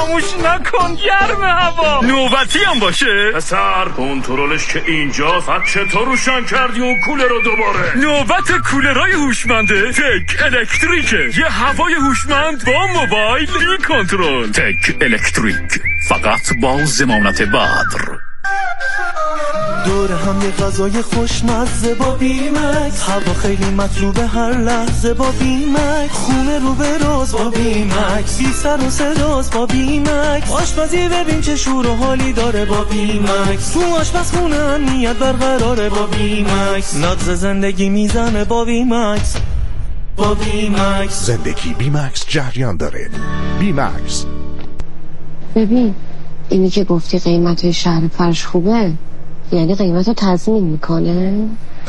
خاموش نکن، گرم هوا. نوبتی هم باشه پسر، کنترلش که اینجاست. چطور روشن کردی اون کولر رو دوباره؟ نوبت کولرای هوشمنده تک الکتریکه. یه هوای هوشمند با موبایل بی کنترل. تک الکتریک، فقط با ضمانت بدر. دور هم یه غذای خوشمزه با بیمکس، هوا خیلی مطلوبه هر لحظه با بیمکس، خونه رو به راز با بیمکس، بی سر و صداست با بیمکس، آشپزی ببین چه شور و حالی داره با بیمکس، تو آشپزخونه امنیت برقراره با بیمکس، نبض زندگی میزنه با بیمکس. با بیمکس زندگی بیمکس جریان داره. بیمکس. ببین اینی که گفتی قیمت شهر فرش خوبه، یعنی قیمت رو تضمین میکنه؟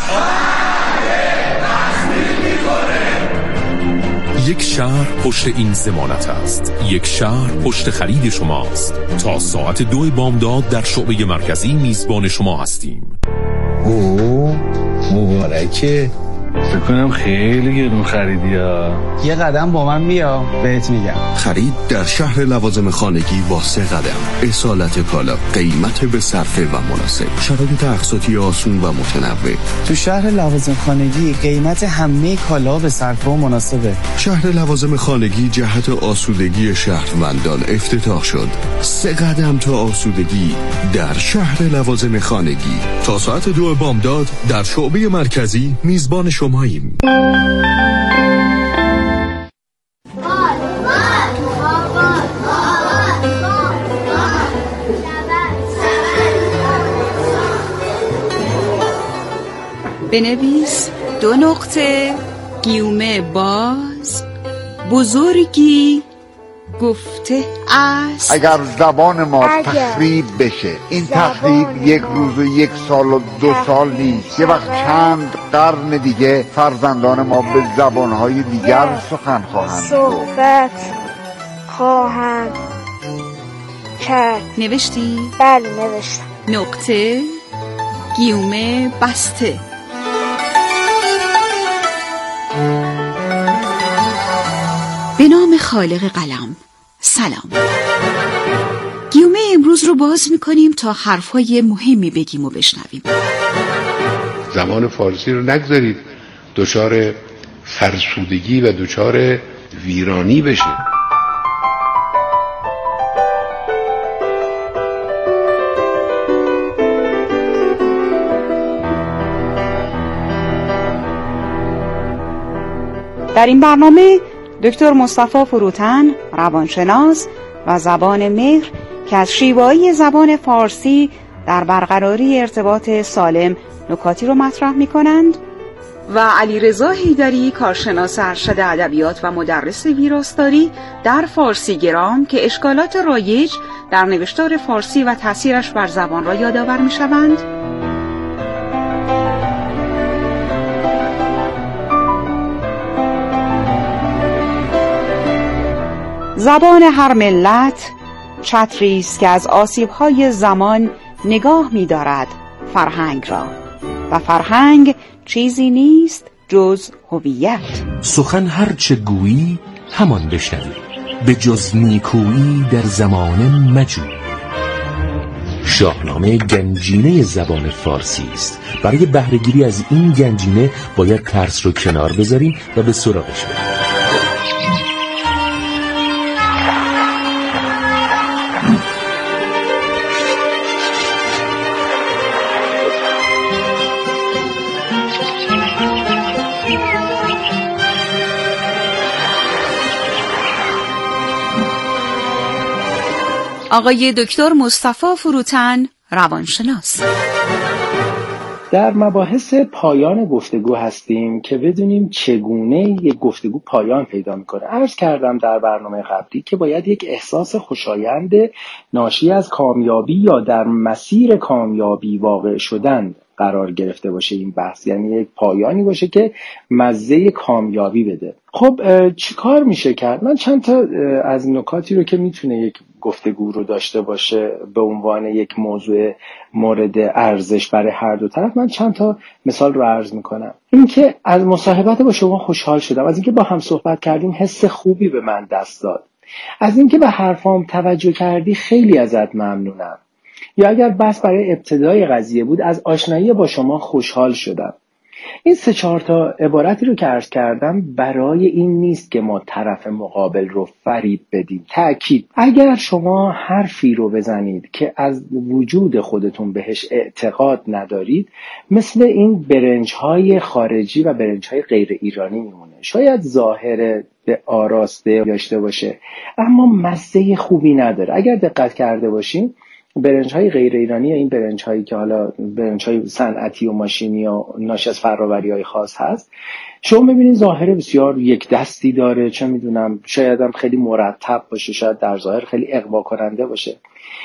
یک شهر پشت این ضمانت است. یک شهر پشت خرید شماست. تا ساعت 2 بامداد در شعبه مرکزی میزبان شما هستیم. اوه مبارکه. فکر کنم خیلی گرون خریدی ها. یه قدم با من بیا بهت میگم. خرید در شهر لوازم خانگی با 3 قدم. اصالت کالا، قیمت به صرفه و مناسب، شرایط اقساطی آسون و متنوع. تو شهر لوازم خانگی قیمت همه کالا به صرفه و مناسبه. شهر لوازم خانگی جهت آسودگی شهروندان افتتاح شد. 3 قدم تا آسودگی در شهر لوازم خانگی. تا ساعت 2 بامداد در شعبه مرکزی میزبان شماییم. بنویس 2 گیومه باز بزرگی گفته است. اگر زبان ما تخریب بشه، این تخریب 1 روز و 1 سال و 2 سال نیست، یه وقت چند قرن دیگه فرزندان ما به زبانهای دیگر سخن خواهند صحبت خواهند کرد. نوشتی؟ بله نوشتم. گیومه بسته. به نام خالق قلم. سلام. گیومه امروز رو باز میکنیم تا حرفای مهمی بگیم و بشنویم. زبان فارسی رو نگذارید دچار فرسودگی و دچار ویرانی بشه. در این برنامه دکتر مصطفی فروتن، روانشناس و زبان مهر که از شیوایی زبان فارسی در برقراری ارتباط سالم نکاتی رو مطرح می کنند و علیرضا حیدری، کارشناس ارشد ادبیات و مدرس ویراستاری در فارسی گرام که اشکالات رایج در نوشتار فارسی و تأثیرش بر زبان را یادآور می شوند. زبان هر ملت چتری است که از آسیب‌های زمان نگاه می‌دارد فرهنگ را و فرهنگ چیزی نیست جز هویت. سخن هر چه گویی همان بشنوی، به جز نیکویی در زمانه مجوی. شاهنامه گنجینه زبان فارسی است. برای بهره‌گیری از این گنجینه باید ترس رو کنار بذاریم و به سراغش بریم. آقای دکتر مصطفی فروتن، روانشناس. در مباحث پایان گفتگو هستیم که بدونیم چگونه یک گفتگو پایان پیدا میکنه. عرض کردم در برنامه قبلی که باید یک احساس خوشایند ناشی از کامیابی یا در مسیر کامیابی واقع شدن قرار گرفته باشه این بحث، یعنی یک پایانی باشه که مزه کامیابی بده. خب چی کار میشه کرد؟ من چند تا از نکاتی رو که میتونه یک گفتگو رو داشته باشه به عنوان یک موضوع مورد ارزش برای هر دو طرف، من چند تا مثال رو عرض میکنم. این که از مصاحبت با شما خوشحال شدم، از اینکه با هم صحبت کردیم حس خوبی به من دست داد. از اینکه به حرفام توجه کردی خیلی ازت ممنونم. یا اگر بس برای ابتدای قضیه بود، از آشنایی با شما خوشحال شدم. این 3-4 تا عبارتی رو که عرض کردم برای این نیست که ما طرف مقابل رو فریب بدیم. تأکید، اگر شما حرفی رو بزنید که از وجود خودتون بهش اعتقاد ندارید، مثل این برنج‌های خارجی و برنج‌های غیر ایرانی میمونه. شاید ظاهر به آراسته داشته باشه اما مزه خوبی نداره. اگر دقت کرده باشین، برنج‌های غیر ایرانی یا این برنج‌هایی که حالا برنج‌های صنعتی و ماشینی و ناشی از فرآوری‌های خاص هست، شما ببینید ظاهر بسیار یک دستی داره، چه میدونم شاید هم خیلی مرتب باشه، شاید در ظاهر خیلی اغوا کننده باشه،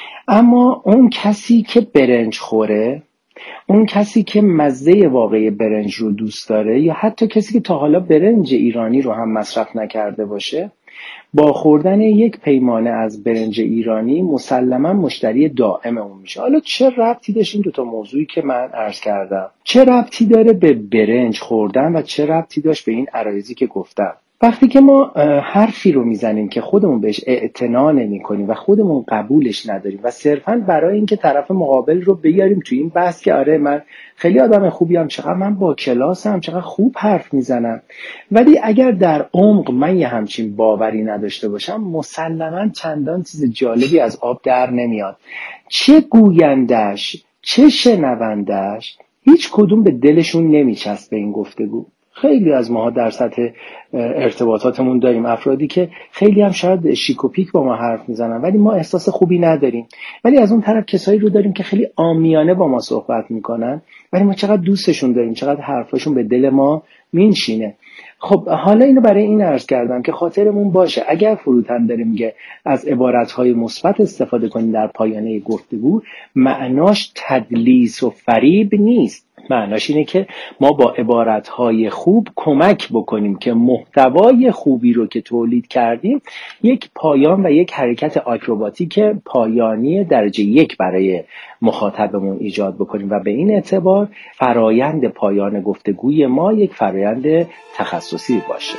اما اون کسی که برنج خوره، اون کسی که مزه واقعی برنج رو دوست داره، یا حتی کسی که تا حالا برنج ایرانی رو هم مصرف نکرده باشه، با خوردن یک پیمانه از برنج ایرانی مسلما مشتری دائم اون میشه. حالا چه ربطی داشت این 2 تا موضوعی که من عرض کردم؟ چه ربطی داره به برنج خوردن و چه ربطی داشت به این عرایضی که گفتم؟ وقتی که ما حرفی رو میزنیم که خودمون بهش اعتنا نمی‌کنیم و خودمون قبولش نداریم و صرفاً برای اینکه طرف مقابل رو بیاریم تو این بحث که آره من خیلی آدم خوبیم، چقدر من با کلاسم، چقدر خوب حرف میزنم، ولی اگر در عمق من یه همچین باوری نداشته باشم، مسلماً چندان چیز جالبی از آب در نمیاد. چه گویندش چه شنوندش هیچ کدوم به دلشون نمیچسبه این گفتگو. خیلی از ماها در سطح ارتباطاتمون داریم افرادی که خیلی هم شاید شیک و پیک با ما حرف میزنن ولی ما احساس خوبی نداریم، ولی از اون طرف کسایی رو داریم که خیلی عامیانه با ما صحبت میکنن ولی ما چقدر دوستشون داریم، چقدر حرفاشون به دل ما مینشینه. خب حالا اینو برای این عرض کردم که خاطرمون باشه اگر فروتن داره میگه از عبارتهای مثبت استفاده کنیم در پایانه گفتگو، معناش تدلیس و فریب نیست. معناش اینه که ما با عبارتهای خوب کمک بکنیم که محتوای خوبی رو که تولید کردیم یک پایان و یک حرکت آکروباتیک پایانی درجه 1 برای مخاطبمون ایجاد بکنیم و به این اعتبار فرایند پایان گفتگوی ما یک فرایند تخصصی باشه.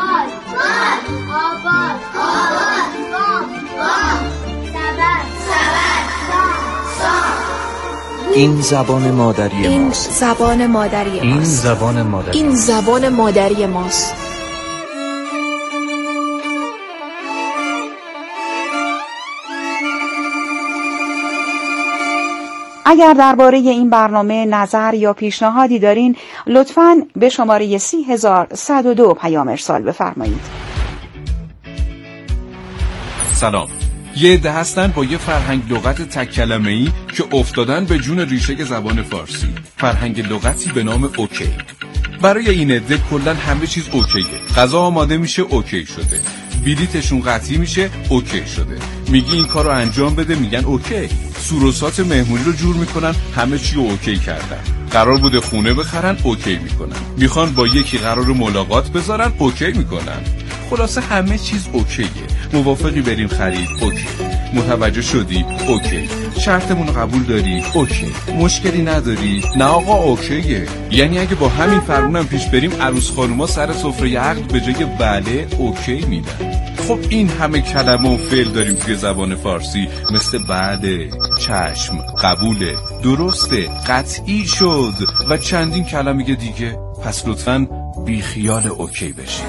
این زبان مادری ماست. زبان مادری ماست. این زبان مادری. این زبان مادری ماست. اگر درباره این برنامه نظر یا پیشنهادی دارین لطفاً به شماره 30102 پیام ارسال بفرمایید. سلام. یه عده هستن با یه فرهنگ لغت تک کلمه‌ای که افتادن به جون ریشه زبان فارسی. فرهنگ لغتی به نام اوکی. برای این عده کلاً همه چیز اوکیه. غذا آماده میشه اوکی شده. بلیتشون قطعی میشه اوکی شده. میگی این کارو انجام بده میگن اوکی. سوروسات مهمونی رو جور میکنن، همه چی رو اوکی کردن. قرار بوده خونه بخرن اوکی میکنن. میخوان با یکی قرار ملاقات بذارن اوکی میکنن. خلاصه همه چیز اوکیه. موافقی بریم خرید؟ اوکی. متوجه شدی؟ اوکی. شرطمون رو قبول داری؟ اوکی. مشکلی نداری؟ نه آقا اوکیه. یعنی اگه با همین فرمونم پیش بریم عروس خانوما سر سفره عقد به جای بله اوکی میدن. خب این همه کلمه و فعل داریم توی زبان فارسی، مثل بله، چشم، قبوله، درسته، قطعی شد و چندین کلمه دیگه. پس لطفاً بی خیال اوکی بشید.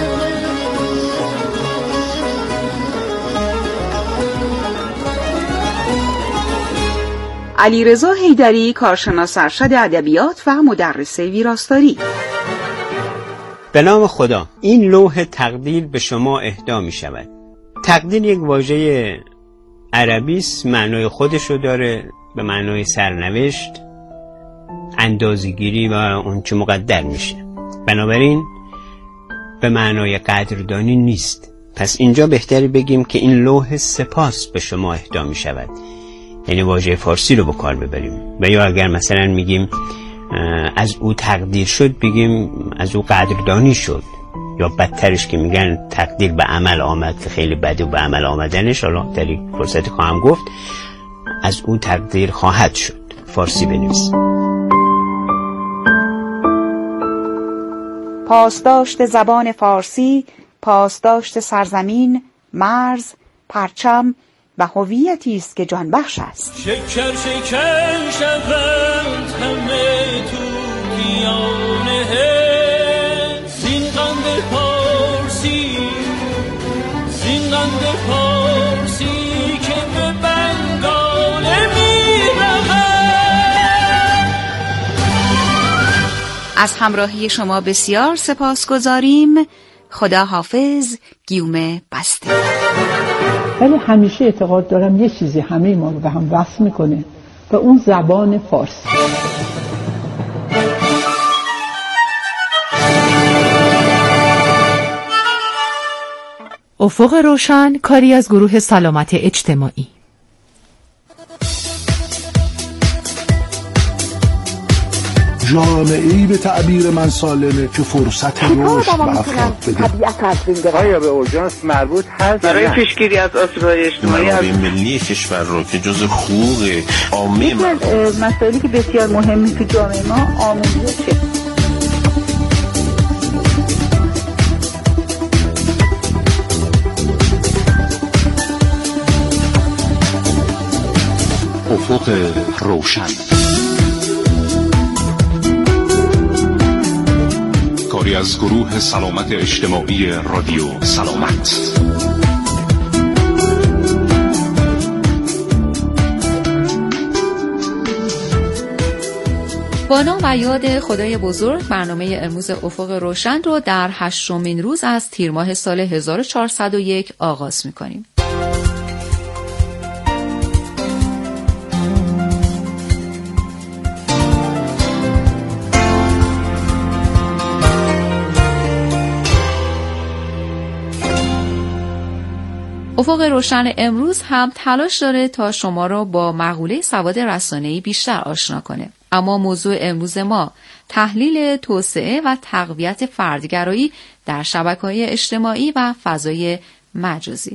علیرضا حیدری، کارشناس ارشد ادبیات و مدرس ویراستاری. به نام خدا، این لوح تقدیر به شما اهدا می شود. تقدیر یک واژه عربی است، معنای خودش رو داره، به معنای سرنوشت، اندازه‌گیری و اون چه مقدر میشه. بنابراین به معنای قدردانی نیست. پس اینجا بهتری بگیم که این لوح سپاس به شما اهدا می شود، یعنی واژه فارسی رو به کار ببریم. و یا اگر مثلا میگیم از او تقدیر شد، بگیم از او قدردانی شد. یا بدترش که میگن تقدیر به عمل آمد، که خیلی بده به عمل آمدنش، حالا در این فرصت خواهم گفت از او تقدیر خواهد شد. فارسی بنویس. پاسداشت زبان فارسی، پاسداشت سرزمین، مرز، پرچم و هویتی است که جان بخش است. شکر شکر شوند همه توتیان زین قند پارسی، زین قند پارسی که به بنگال از همراهی شما بسیار سپاسگزاریم. خدا حافظ. گیومه بسته. ولی همیشه اعتقاد دارم یه چیزی همه ما رو به هم وصل میکنه و اون زبان فارسی. افق روشن کاری از گروه سلامت اجتماعی. جامعه‌ای به تعبیر من سالمه که فرصت رشد به افراد بده. آیا به اورژانس مربوط هست برای پیشگیری از آسیب‌های اجتماعی منابع ملی کشور رو که جزء حقوق عامه مسائلی که بسیار مهمی تو جامعه ما آموزشه. افق روشن، کاری از گروه سلامت اجتماعی رادیو سلامت. با نام و یاد خدای بزرگ برنامه امروز افق روشن رو در 8مین روز از تیر ماه سال 1401 آغاز می‌کنیم. افق روشن امروز هم تلاش داره تا شما رو با مقوله سواد رسانه‌ای بیشتر آشنا کنه. اما موضوع امروز ما تحلیل توسعه و تقویت فردگرایی در شبکه‌های اجتماعی و فضای مجازی.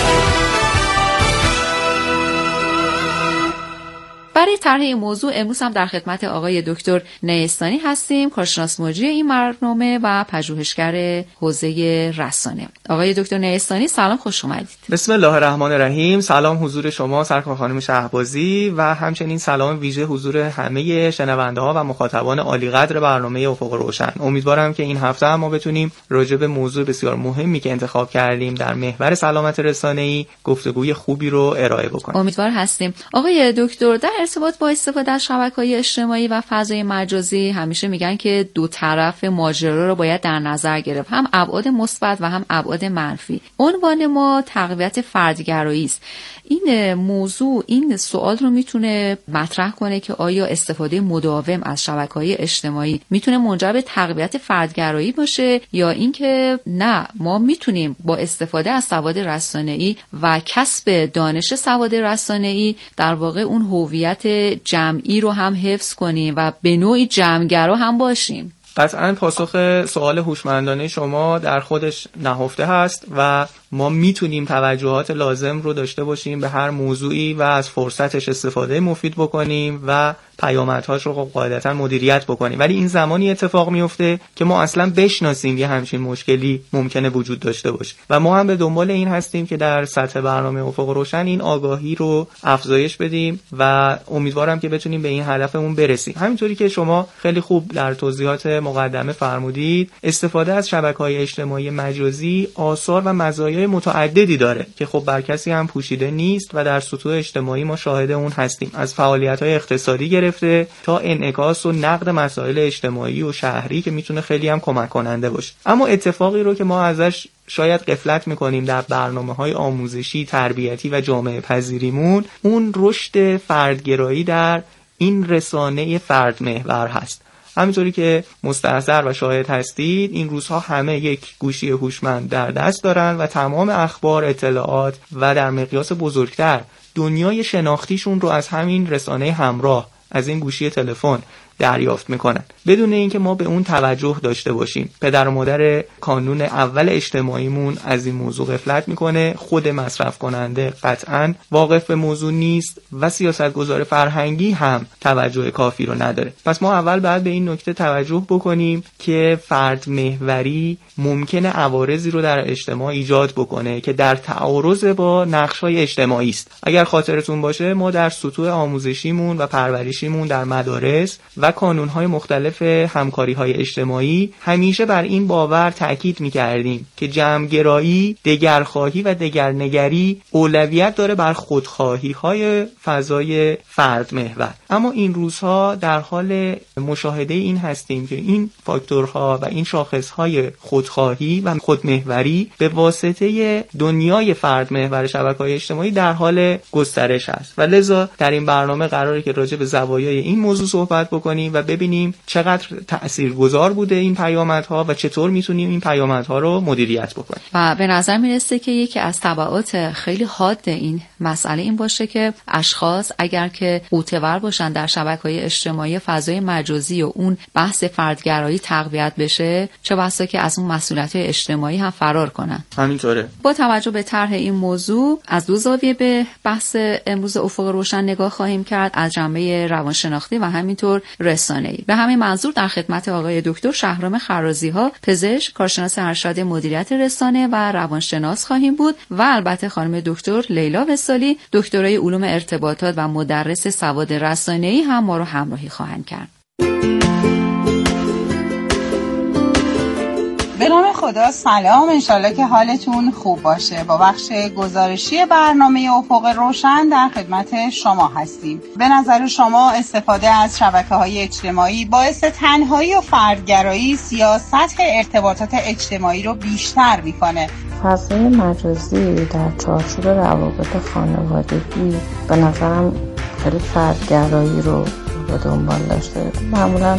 برای طرح این موضوع امروز هم در خدمت آقای دکتر نیستانی هستیم، کارشناس مجری این برنامه و پژوهشگر حوزه رسانه. آقای دکتر نیستانی سلام، خوش اومدید. بسم الله الرحمن الرحیم. سلام حضور شما سرکار خانم شهبازی و همچنین سلام ویژه حضور همه شنونده‌ها و مخاطبان عالی قدر برنامه افق روشن. امیدوارم که این هفته هم ما بتونیم راجع به موضوع بسیار مهمی که انتخاب کردیم در محور سلامت رسانه‌ای گفتگوی خوبی رو ارائه بکنیم. امیدوار هستیم. آقای دکتر، در ارتباط با استفاده از شبکه‌های اجتماعی و فضای مجازی همیشه میگن که دو طرف ماجرا رو باید در نظر گرفت، هم ابعاد مثبت و هم ابعاد منفی. عنوان ما تقویت فردگرایی است. این موضوع این سوال رو میتونه مطرح کنه که آیا استفاده مداوم از شبکه‌های اجتماعی میتونه منجر به تقویت فردگرایی باشه یا اینکه نه، ما میتونیم با استفاده از سواد رسانه‌ای و کسب دانش سواد رسانه‌ای در واقع اون هویت جمعی رو هم حفظ کنیم و به نوعی جمع‌گرا هم باشیم. قطعاً پاسخ سوال هوشمندانه شما در خودش نهفته هست و ما میتونیم توجهات لازم رو داشته باشیم به هر موضوعی و از فرصتش استفاده مفید بکنیم و پیامدهاش رو قاعدتاً مدیریت بکنیم، ولی این زمانی اتفاق میفته که ما اصلا بشناسیم یه همچین مشکلی ممکنه وجود داشته باشه و ما هم به دنبال این هستیم که در سطح برنامه افق روشن این آگاهی رو افزایش بدیم و امیدوارم که بتونیم به این هدفمون برسیم. همینطوری که شما خیلی خوب در توضیحات مقدمه فرمودید، استفاده از شبکه‌های اجتماعی مجازی آثار و مزایای متعددی داره که خب بر کسی هم پوشیده نیست و در سطوح اجتماعی ما شاهد اون هستیم، از فعالیت‌های اقتصادی گرفته تا انعکاس و نقد مسائل اجتماعی و شهری که میتونه خیلی هم کمک کننده باشه. اما اتفاقی رو که ما ازش شاید غفلت میکنیم در برنامه‌های آموزشی، تربیتی و جامعه پذیریمون، اون رشد فردگرایی در این رسانه فرد محور هست. همینطوری که مستحضر و شاهد هستید این روزها همه یک گوشی هوشمند در دست دارن و تمام اخبار، اطلاعات و در مقیاس بزرگتر دنیای شناختیشون رو از همین رسانه همراه، از این گوشی تلفن دریافت میکنن بدون اینکه ما به اون توجه داشته باشیم. پدر و مادر کانون اول اجتماعیمون از این موضوع غفلت میکنه، خود مصرف کننده قطعاً واقف به موضوع نیست و سیاستگزار فرهنگی هم توجه کافی رو نداره. پس ما اول باید به این نکته توجه بکنیم که فرد محوری ممکنه عوارضی رو در اجتماع ایجاد بکنه که در تعارض با نقش‌های اجتماعی است. اگر خاطرتون باشه ما در سطوح آموزشیمون و پرورشیمون در مدارس و کانون‌های مختلف همکاری‌های اجتماعی همیشه بر این باور تأکید می‌کردیم که جمع‌گرایی، دگرخواهی و دگرنگری اولویت داره بر خودخواهی‌های فضای فرد محور. اما این روزها در حال مشاهده این هستیم که این فاکتورها و این شاخص‌های خودخواهی و خودمحوری به واسطه دنیای فرد محور شبکه‌های اجتماعی در حال گسترش است و لذا در این برنامه قراره که راجع به زوایای این موضوع صحبت بکنیم و ببینیم چقدر تاثیرگذار بوده این پیامدها و چطور میتونیم این پیامدها رو مدیریت بکنیم. و به نظر میرسه که یکی از تبعات خیلی حاد این مسئله این باشه که اشخاص اگر که غوطه‌ور باشن در شبکه‌های اجتماعی فضای مجازی و اون بحث فردگرایی تقویت بشه، چه بسا که از اون مسئولیت‌های اجتماعی هم فرار کنن. همینطوره. با توجه به طرح این موضوع از دو زاویه به بحث امروز افق روشن نگاه خواهیم کرد، از جنبه روانشناختی و همینطور رسانه‌ای. به همین منظور در خدمت آقای دکتر شهرام خرازی‌ها، پزشک، کارشناس ارشد مدیریت رسانه و روانشناس خواهیم بود و البته خانم دکتر لیلا وصالی، دکترای علوم ارتباطات و مدرس سواد رسانه‌ای هم ما رو همراهی خواهند کرد. به نام خدا سلام، انشالله که حالتون خوب باشه. با بخش گزارشی برنامه افق روشن در خدمت شما هستیم. به نظر شما استفاده از شبکه‌های اجتماعی باعث تنهایی و فردگرایی سیاست ارتباطات اجتماعی رو بیشتر میکنه؟ فضای مجازی در چارچوب روابط خانوادگی به نظرم خیلی فردگرایی رو به دنبال داشته. معمولا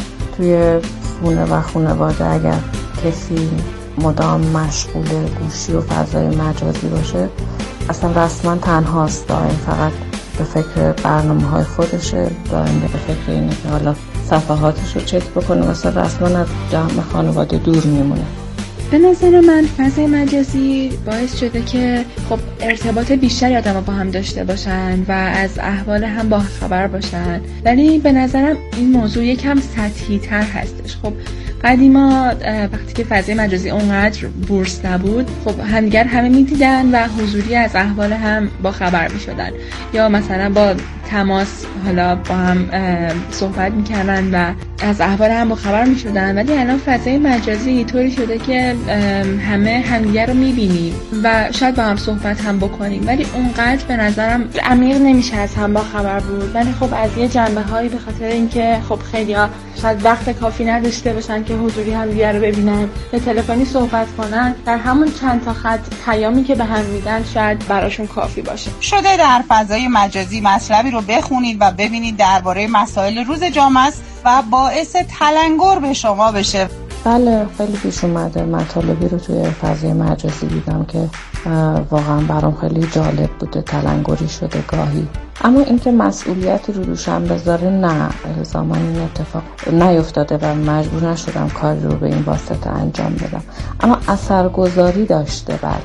توی خونه و خانواده اگر کسی مدام مشغول گوشی و فضای مجازی باشه اصلا رسما تنهاست، دائم فقط به فکر برنامه‌های خودشه، دائم به فکر اینه که حالا صفحاتش رو چک بکنه، مثلا رسما از جمع خانواده دور میمونه. به نظر من فضای مجازی باعث شده که خب ارتباط بیشتری آدم‌ها با هم داشته باشن و از احوال هم با خبر باشن، ولی به نظرم این موضوع یکم سطحی تر هستش. خب قدیما وقتی که فضای مجازی اونقدر بورس نبود، خب همدیگر همه میدیدن و حضوری از احوال هم با خبر میشدن یا مثلا با تماس حالا با هم صحبت میکردن و از احوال هم با خبر میشدن. ولی الان فضای مجازی طوری شده که همه همدیگر رو میبینیم و شاید با هم صحبت هم بکنیم، ولی اونقدر به نظرم عمیق نمیشه از هم با خبر بود. ولی خب از یه جنبه هایی به خاطر اینکه خب خیلیا شاید وقت کافی نداشته باشن که حضوری همدیگر رو ببینن، به تلفنی صحبت کنن، در همون چند تا خط پیامی که به هم میدن شاید براشون کافی باشه. شده در فضای مجازی مطلبی رو بخونید و ببینید درباره مسائل روز جامعه است و باعث تلنگر به شما بشه. بله، خیلی پیش اومده مطالبی رو توی فضای مجازی دیدم که واقعا برام خیلی جالب بوده، تلنگری شده گاهی. اما اینکه مسئولیتی رو دوشم بذاره، نه، الزاما این اتفاق نیفتاده و مجبور نشدم کاری رو به این واسطه انجام بدم، اما اثرگذاری داشته. بله.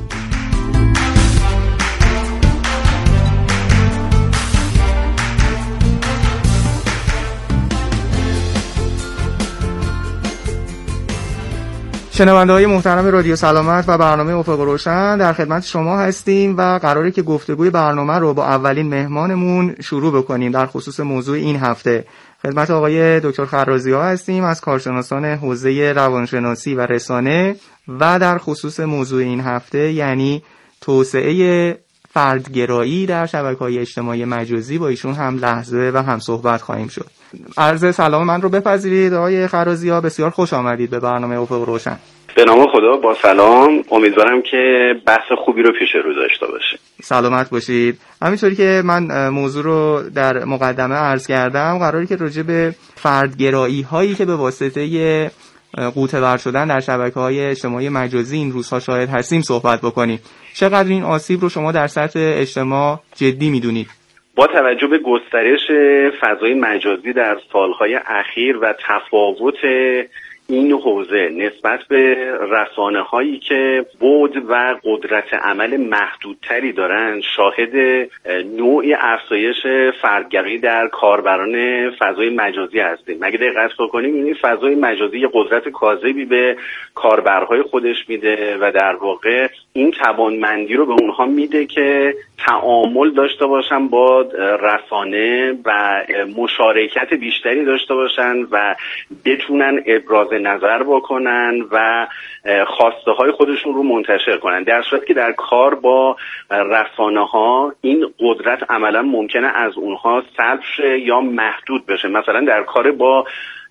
شنونده‌های محترم رادیو سلامت و برنامه افق روشن در خدمت شما هستیم و قراره که گفتگوی برنامه رو با اولین مهمانمون شروع بکنیم در خصوص موضوع این هفته. خدمت آقای دکتر خرازی‌ها هستیم از کارشناسان حوزه روانشناسی و رسانه و در خصوص موضوع این هفته یعنی توسعه فردگرایی در شبکه‌های اجتماعی مجازی با ایشون هم لحظه و هم صحبت خواهیم شد. عرض سلام من رو بپذیرید آقای خرازی‌ها، بسیار خوش آمدید به برنامه افق روشن. به نام خدا، با سلام، امیدوارم که بحث خوبی رو پیش رو داشته باشیم. سلامت باشید. همینطوری که من موضوع رو در مقدمه عرض کردم، قراره که راجع به فردگرایی هایی که به واسطه غوطه‌ور شدن در شبکه‌های اجتماعی مجازی این روزها شاهد هستیم صحبت بکنیم. چقدر این آسیب رو شما در سطح اجتماع جدی می‌دونید؟ با توجه به گسترش فضای مجازی در سالهای اخیر و تفاوت این حوزه نسبت به رسانه‌هایی که بعد و قدرت عمل محدودتری دارند، شاهد نوعی افزایش فردگرایی در کاربران فضای مجازی هستیم. مگه دقت بکنیم این فضای مجازی یه قدرت کاذبی به کاربرهای خودش میده و در واقع این توانمندی رو به اونها میده که تعامل داشته باشن با رسانه و مشارکت بیشتری داشته باشن و بتونن ابراز نظر بکنن و خواسته های خودشون رو منتشر کنن، در صورتی که در کار با رسانه ها این قدرت عملا ممکنه از اونها سلب شه یا محدود بشه. مثلا در کار با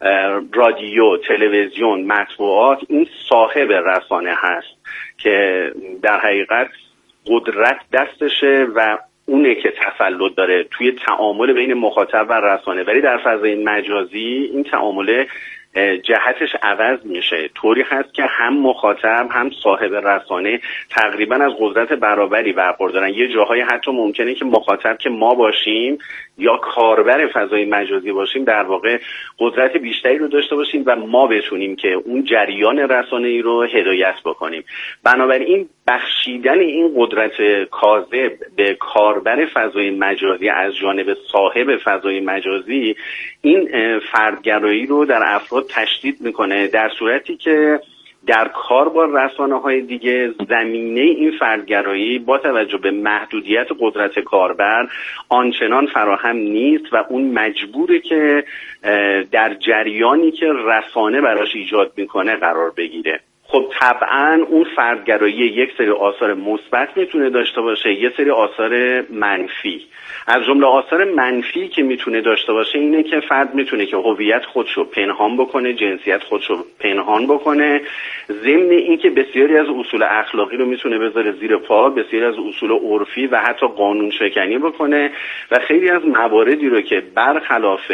رادیو، تلویزیون، مطبوعات این صاحب رسانه هست که در حقیقت قدرت دستشه و اونه که تسلط داره توی تعامل بین مخاطب و رسانه. ولی در فضای مجازی این تعامل جهتش عوض میشه، طوری هست که هم مخاطب هم صاحب رسانه تقریبا از قدرت برابری برخوردارن. یه جاهای حتی ممکنه که مخاطب که ما باشیم یا کاربر فضای مجازی باشیم در واقع قدرت بیشتری رو داشته باشیم و ما بتونیم که اون جریان رسانه‌ای رو هدایت بکنیم. بنابراین بخشیدن این قدرت کاذب به کاربر فضای مجازی از جانب صاحب فضای مجازی این فردگرایی رو در افراد تشدید میکنه، در صورتی که در کار با رسانه‌های دیگه زمینه این فردگرایی با توجه به محدودیت قدرت کاربر آنچنان فراهم نیست و اون مجبوره که در جریانی که رسانه براش ایجاد میکنه قرار بگیره. خب طبعا اون فردگرایی یک سری آثار مثبت میتونه داشته باشه، یک سری آثار منفی. از جمله آثار منفی که میتونه داشته باشه اینه که فرد میتونه که هویت خودشو پنهان بکنه، جنسیت خودشو پنهان بکنه، ضمن اینکه بسیاری از اصول اخلاقی رو میتونه بذاره زیر پا، بسیاری از اصول عرفی و حتی قانون شکنی بکنه و خیلی از مواردی رو که برخلاف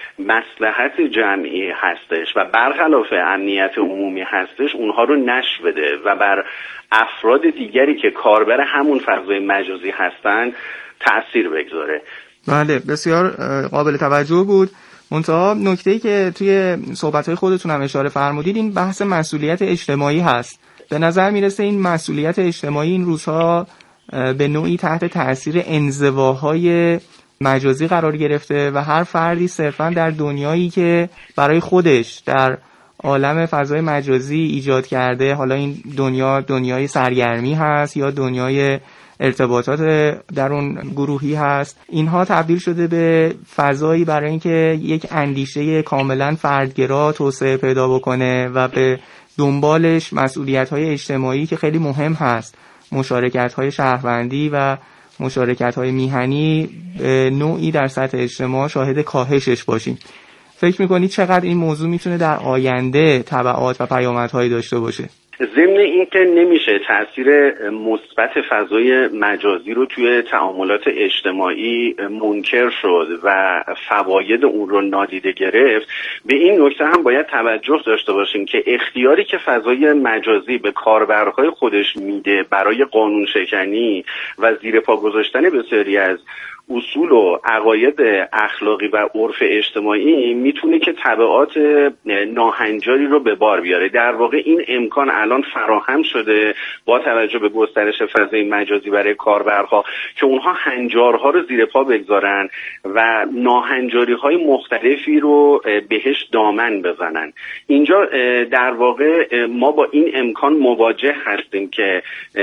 مصلحت جمعی هستش و برخلاف امنیت عمومی هستش اونها رو نشر بده و بر افراد دیگری که کاربر همون فضای مجازی هستن تأثیر بگذاره. بله، بسیار قابل توجه بود. منتها نکته‌ای که توی صحبت‌های خودتون هم اشاره فرمودید این بحث مسئولیت اجتماعی هست. به نظر میرسه این مسئولیت اجتماعی این روزها به نوعی تحت تأثیر انزواهای مجازی قرار گرفته و هر فردی صرفاً در دنیایی که برای خودش در عالم فضای مجازی ایجاد کرده، حالا این دنیای سرگرمی هست یا دنیای ارتباطات در اون گروهی هست، اینها تبدیل شده به فضایی برای اینکه یک اندیشه کاملا فردگرا توسعه پیدا بکنه و به دنبالش مسئولیت‌های اجتماعی که خیلی مهم هست، مشارکت‌های شهروندی و مشارکت‌های میهنی به نوعی در سطح اجتماع شاهد کاهشش باشیم. فکر می‌کنید چقدر این موضوع میتونه در آینده تبعات و پیامدهایی داشته باشه؟ ضمن این که نمیشه تأثیر مثبت فضای مجازی رو توی تعاملات اجتماعی منکر شد و فواید اون رو نادیده گرفت، به این نکته هم باید توجه داشته باشیم که اختیاری که فضای مجازی به کاربرهای خودش میده برای قانون شکنی و زیر پا گذاشتن بسیاری از اصول و عقاید اخلاقی و عرف اجتماعی میتونه که تبعات ناهنجاری رو به بار بیاره. در واقع این امکان الان فراهم شده با توجه به گسترش فضای مجازی برای کاربرها که اونها هنجارها رو زیر پا بگذارن و ناهنجاری‌های مختلفی رو بهش دامن بزنن. اینجا در واقع ما با این امکان مواجه هستیم که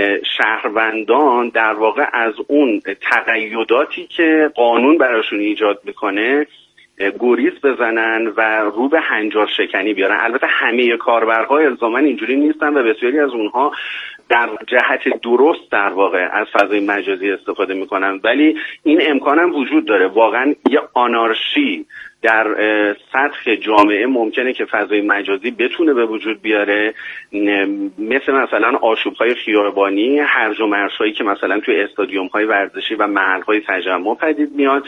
شهروندان در واقع از اون تقیداتی که قانون براشون ایجاد میکنه گریز بزنن و رو به هنجار شکنی بیارن. البته همه کاربرها الزاما اینجوری نیستن و بسیاری از اونها در جهت درست در واقع از فضای مجازی استفاده میکنن، ولی این امکان هم وجود داره. واقعا یه آنارشی در سطح جامعه ممکنه که فضای مجازی بتونه به وجود بیاره، مثل مثلا آشوب‌های خیابانی، هرج و مرج‌هایی که مثلا توی استادیوم‌های ورزشی و محل‌های تجمع پدید میاد.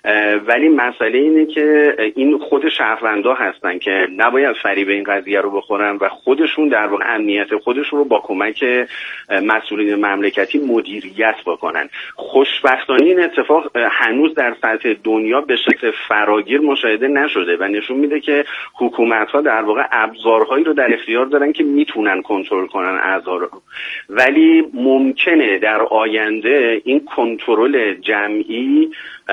ولی مسئله اینه که این خود شهروندا هستن که نباید فریب این قضیه رو بخورن و خودشون در واقع امنیت خودشون رو با کمک مسئولین مملکتی مدیریت بکنن. خوشبختانه این اتفاق هنوز در سطح دنیا به شکل فراگیر مشاهده نشده و نشون میده که حکومت‌ها در واقع ابزارهایی رو در اختیار دارن که میتونن کنترل کنن اعضا رو، ولی ممکنه در آینده این کنترل جمعی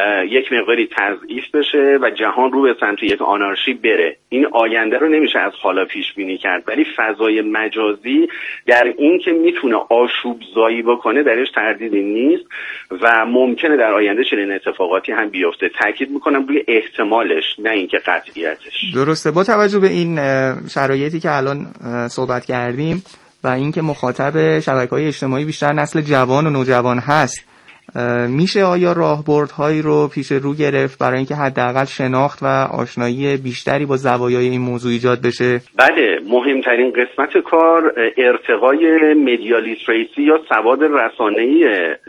یک مقداری تضعیف بشه و جهان رو به سمت یک آنارشی بره. این آینده رو نمیشه از حالا پیش بینی کرد، ولی فضای مجازی در این که میتونه آشوب زایی بکنه درش تردیدی نیست و ممکنه در آینده چنین اتفاقاتی هم بیفته. تاکید میکنم روی احتمالش، نه اینکه قطعیتش. درسته. با توجه به این شرایطی که الان صحبت کردیم و اینکه مخاطب شبکه‌های اجتماعی بیشتر نسل جوان و نوجوان هست، میشه آیا راهبردهایی رو پیش رو گرفت برای اینکه حداقل شناخت و آشنایی بیشتری با زوایای این موضوع ایجاد بشه؟ بله، مهمترین قسمت کار ارتقای مدیا لیتریسی یا سواد رسانه‌ای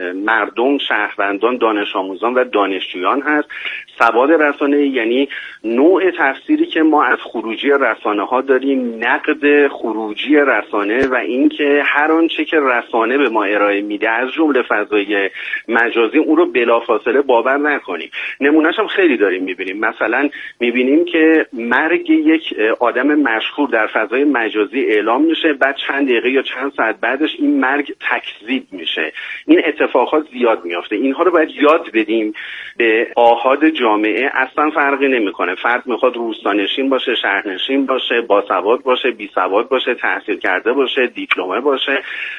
مردم، شهروندان، دانش آموزان و دانشجویان هست. سواد رسانه‌ای یعنی نوع تفسیری که ما از خروجی رسانه‌ها داریم، نقد خروجی رسانه و اینکه هر آنچه که رسانه به ما ارائه میده از جمله فضای مجازی اون رو بلافاصله باور نکنیم. نمونه‌اش هم خیلی داریم می‌بینیم. مثلا می‌بینیم که مرگ یک آدم مشهور در فضای مجازی اعلام میشه، بعد چند دقیقه یا چند ساعت بعدش این مرگ تکذیب میشه. این اتفاقات زیاد میافته. اینها رو باید یاد بدیم به آحاد جامعه. اصلا فرقی نمی‌کنه. فرد میخواد روستانشین باشه، شهرنشین باشه، باسواد باشه، بیسواد باشه، تحصیل کرده باشه، دیپلمه باشه،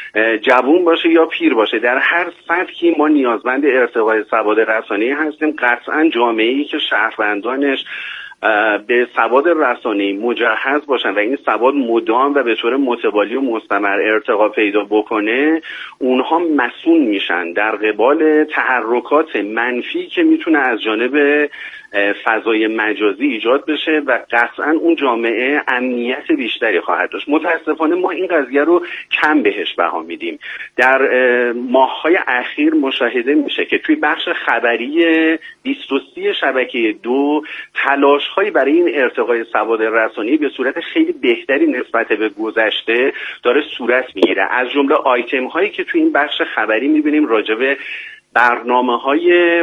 جوان باشه یا پیر باشه. در هر سطحی ما نیازمند ارتقای سواد رسانه‌ای هستیم. قطعاً جامعه‌ای که شهروندانش به سواد رسانه‌ای مجهز باشن و این سواد مدام و به طور متوالی و مستمر ارتقا پیدا بکنه، اونها مسئول میشن در قبال تحرکات منفی که میتونه از جانب فضای مجازی ایجاد بشه و قطعاً اون جامعه امنیت بیشتری خواهد داشت. متاسفانه ما این قضیه رو کم بهش بها میدیم. در ماه‌های اخیر مشاهده میشه که توی بخش خبری 23 شبکه 2 تلاش‌هایی برای این ارتقای سواد رسانه‌ای به صورت خیلی بهتری نسبت به گذشته داره صورت میگیره. از جمله آیتم‌هایی که توی این بخش خبری می‌بینیم راجع به برنامه‌های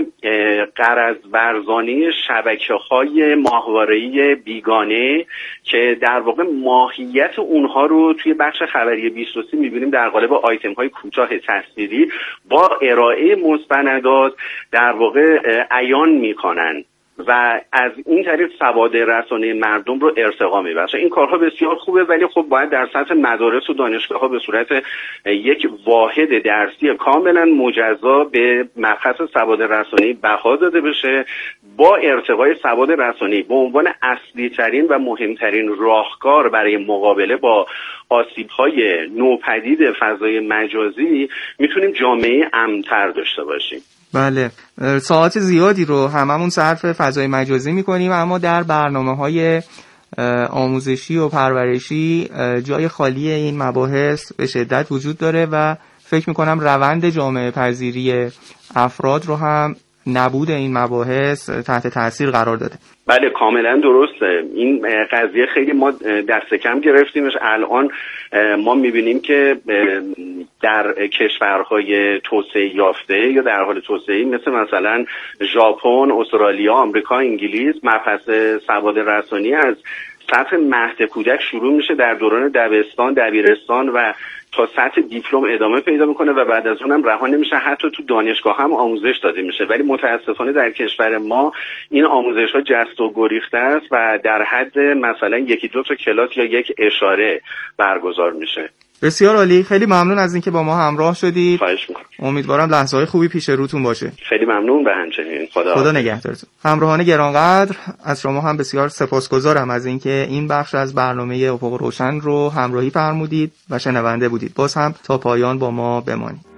غرض‌ورزانی شبکه‌های ماهواره‌ای بیگانه که در واقع ماهیت اونها رو توی بخش خبری 23 می‌بینیم در قالب آیتم‌های کوتاه تصویری با ارائه مستندات در واقع عیان می‌کنن و از این طریق سواد رسانه مردم رو ارتقا میبخشه. این کارها بسیار خوبه، ولی خب باید در سطح مدارس و دانشگاه‌ها به صورت یک واحد درسی کاملا مجزا به مبحث سواد رسانه‌ای بها داده بشه. با ارتقای سواد رسانه‌ای به عنوان اصلی ترین و مهمترین راهکار برای مقابله با آسیب‌های نوپدید فضای مجازی میتونیم جامعه امن‌تر داشته باشیم. بله، ساعات زیادی رو هممون صرف فضای مجازی میکنیم، اما در برنامه‌های آموزشی و پرورشی جای خالی این مباحث به شدت وجود داره و فکر میکنم روند جامعه پذیری افراد رو هم نبود این مباحث تحت تاثیر قرار داده. بله، کاملا درسته. این قضیه خیلی ما دست کم گرفتیمش. الان ما میبینیم که در کشورهای توسعه یافته یا در حال توسعه مثلا ژاپن، استرالیا، آمریکا، انگلیس، مبحث سواد رسانی از سطح مهد کودک شروع میشه، در دوران دبستان، دبیرستان و تا سطح دیپلم ادامه پیدا میکنه و بعد از اونم رها نمیشه. حتی تو دانشگاه هم آموزش داده میشه، ولی متاسفانه در کشور ما این آموزش ها جست و گریخته است و در حد مثلا یکی دو تا کلاس یا یک اشاره برگزار میشه. بسیار عالی، خیلی ممنون از اینکه با ما همراه شدید. خواهش میکنم. امیدوارم لحظه‌های خوبی پیش روتون باشه. خیلی ممنون و همچنین خدا نگهدارتون. همراهان گرانقدر، از شما هم بسیار سپاسگزارم از اینکه این بخش از برنامه افق روشن رو همراهی فرمودید و شنونده بودید. باز هم تا پایان با ما بمانید.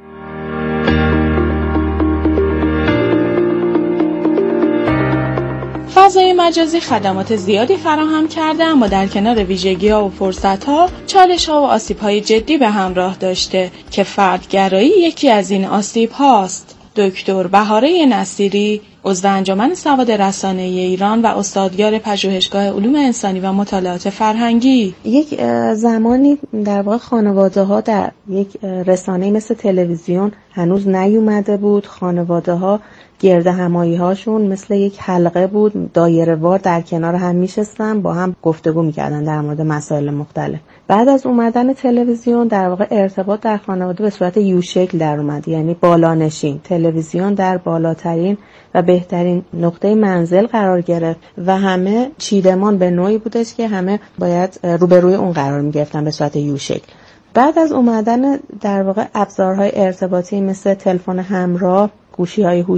فضای مجازی خدمات زیادی فراهم کرده، اما در کنار ویژگی‌ها و فرصت‌ها، چالش‌ها و آسیب‌های جدی به همراه داشته که فردگرایی یکی از این آسیب‌هاست. دکتر بهاره نصیری، عضو انجمن سواد رسانه‌ای ایران و استادیار پژوهشگاه علوم انسانی و مطالعات فرهنگی: یک زمانی در واقع خانواده‌ها در یک رسانه‌ای مثل تلویزیون هنوز نیومده بود. خانواده‌ها گرد همایی‌هاشون مثل یک حلقه بود، دایره‌وار در کنار هم میشستن، با هم گفتگو میکردن در مورد مسائل مختلف. بعد از اومدن تلویزیون در واقع ارتباط در خانواده به صورت یو شکل در اومد، یعنی بالانشین. تلویزیون در بالاترین و بهترین نقطه منزل قرار گرفت و همه چیدمان به نوعی بودش که همه باید روبروی اون قرار می‌گرفتن به صورت یو شکل. بعد از اومدن در واقع ابزارهای ارتباطی مثل تلفن همراه، گوشی‌های